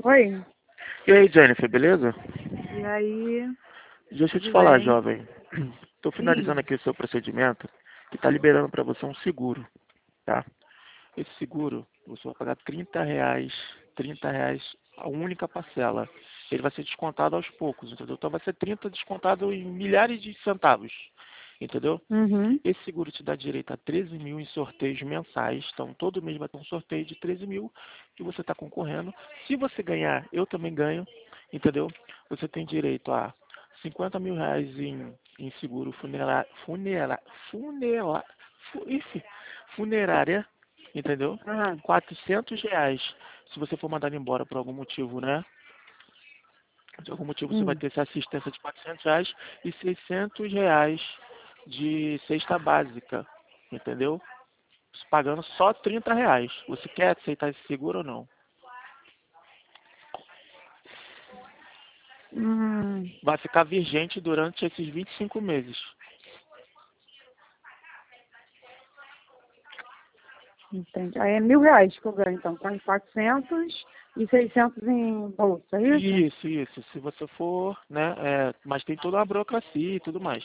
Oi, E aí, Jennifer, beleza? e aí? Deixa eu te Tudo falar, bem? jovem. Estou finalizando Sim. aqui o seu procedimento que está liberando para você um seguro, tá? Esse seguro, você vai pagar R$ 30, a única parcela. Ele vai ser descontado aos poucos, entendeu? Então vai ser 30 descontado em milhares de centavos, entendeu? Uhum. Esse seguro te dá direito a 13 mil em sorteios mensais. Então, todo mês vai ter um sorteio de 13 mil que você está concorrendo. Se você ganhar, eu também ganho, entendeu? Você tem direito a R$ 50 mil em seguro funerária, entendeu? Aham. R$ 400 se você for mandado embora por algum motivo, né? De algum motivo você vai Hum. ter essa assistência de R$ 400 e R$ 600 de cesta básica, entendeu? Pagando só R$ 30. Você quer aceitar esse seguro ou não? Hum. Vai ficar vigente durante esses 25 meses. Entendi. Aí é R$ 1.000 que eu ganho, então. Com 400 e 600 em bolsa, é isso? Isso. Se você for, né? Mas tem toda uma burocracia e tudo mais.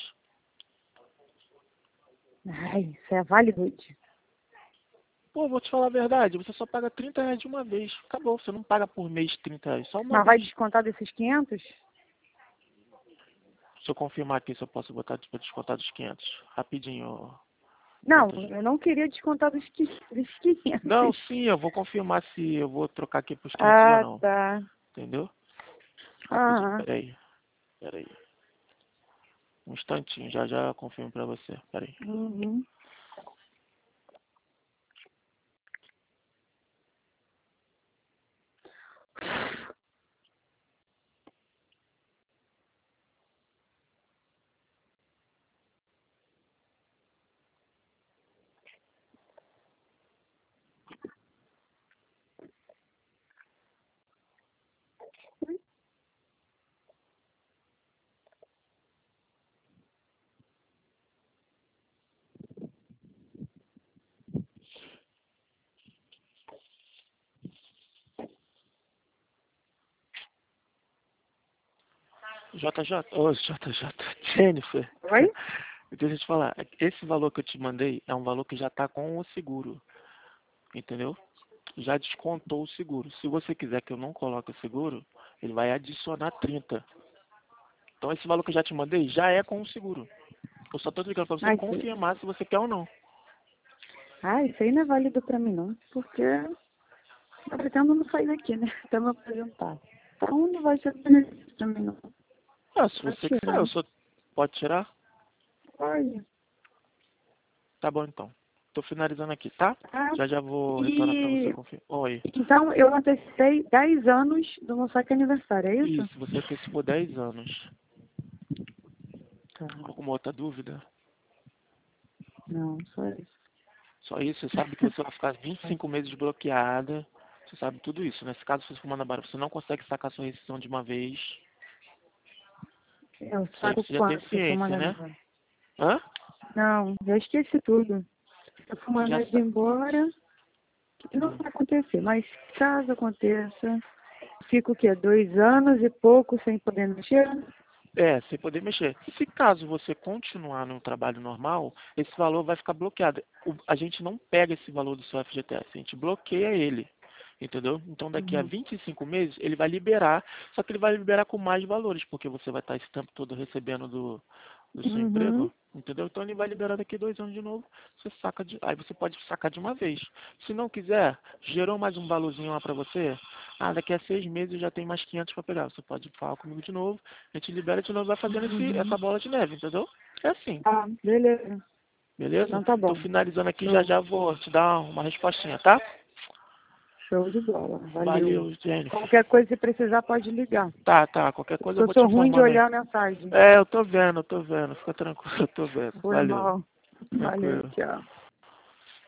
Ai, isso é válido. Pô, vou te falar a verdade, você só paga R$ 30 de uma vez. Acabou, você não paga por mês R$ 30, só uma Mas vai vez. descontar desses 500? Se eu confirmar aqui se eu posso botar para descontar dos 500. Rapidinho, Não, JJ. eu não queria descontar dos 500. Não, sim, eu vou confirmar se eu vou trocar aqui para os 500 ou Ah, não. tá. Entendeu? Rapidinho, Aham. peraí. Um instantinho, já confirmo pra você. Peraí. Uhum. JJ, Jennifer. Oi? Deixa eu te falar, esse valor que eu te mandei é um valor que já tá com o seguro, entendeu? Já descontou o seguro. Se você quiser que eu não coloque o seguro, ele vai adicionar 30. Então esse valor que eu já te mandei já é com o seguro. Eu só tô ligando pra você Ai, confirmar se você quer ou não. isso aí não é válido pra mim, não. Porque eu pretendo não sair daqui, né? Até me apresentar. Então não vai ser benefício pra mim, não. Ah, se Pode você quiser, tirar. pode tirar? Olha. Tá bom então. Tô finalizando aqui, tá? Ah, Já vou retornar pra você e confirmar. Oi. então eu antecipei 10 anos do meu saque aniversário, é isso? Isso, você antecipou 10 anos. Tá. Alguma outra dúvida? Não, só isso. Só isso, você sabe que você vai ficar 25 meses bloqueada. Você sabe tudo isso, né? Se caso você for mandar embora, você não consegue sacar sua rescisão de uma vez. Eu Isso aí saco você já tem quanto se eu for ciência, mandado né? embora? Hã? Não, já esqueci tudo. Se eu for Você já mandado sabe. embora, não vai acontecer. Mas caso aconteça, fico o quê? 2 anos e pouco sem poder mexer? Sem poder mexer. Se caso você continuar no trabalho normal, esse valor vai ficar bloqueado. A gente não pega esse valor do seu FGTS, a gente bloqueia ele. Entendeu? Então daqui a Uhum. 25 meses ele vai liberar, só que ele vai liberar com mais valores, porque você vai estar esse tempo todo recebendo do seu Uhum. emprego, entendeu? Então ele vai liberar daqui 2 anos de novo, aí você pode sacar de uma vez. Se não quiser, gerou mais um valorzinho lá pra você, daqui a 6 meses já tem mais 500 para pegar, você pode falar comigo de novo, a gente libera de novo, vai fazendo Uhum. essa bola de neve, entendeu? É assim, Ah, beleza. beleza? Então tá Tô bom. finalizando aqui, Show. já vou te dar uma respostinha, tá? Show de bola. Valeu. Valeu, Jennifer. Qualquer coisa, se precisar, pode ligar. Tá, qualquer coisa Porque eu eu vou te sou ruim de informando aí. olhar a mensagem. Eu tô vendo, fica tranquilo, eu tô vendo. Foi Valeu, mal. Valeu, tranquilo. tchau.